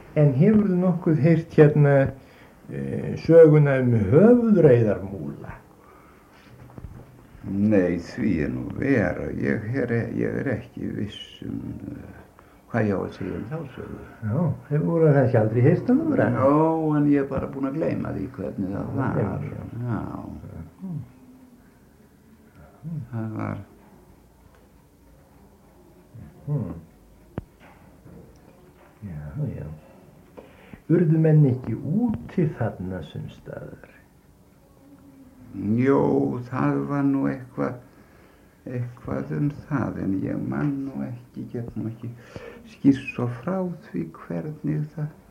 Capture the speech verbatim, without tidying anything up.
En hefurðu nokkuð heyrt hérna e, söguna um höfuðreiðarmúla? Nei, því er nú vera. Ég er, ég er ekki viss um uh, hvað ég á að segja um þá sögu. Já, hefur það kannski aldrei heyrt um það? Já, en ég er bara búinn að gleyma því hvernig það var. Já. Það var... Hmm. Já, já. Urðu menn ekki úti þarna sumstaðar? Jó, það var nú eitthvað, eitthvað um það, en ég man nú ekki, get nú ekki skýrt svo frá því hvernig það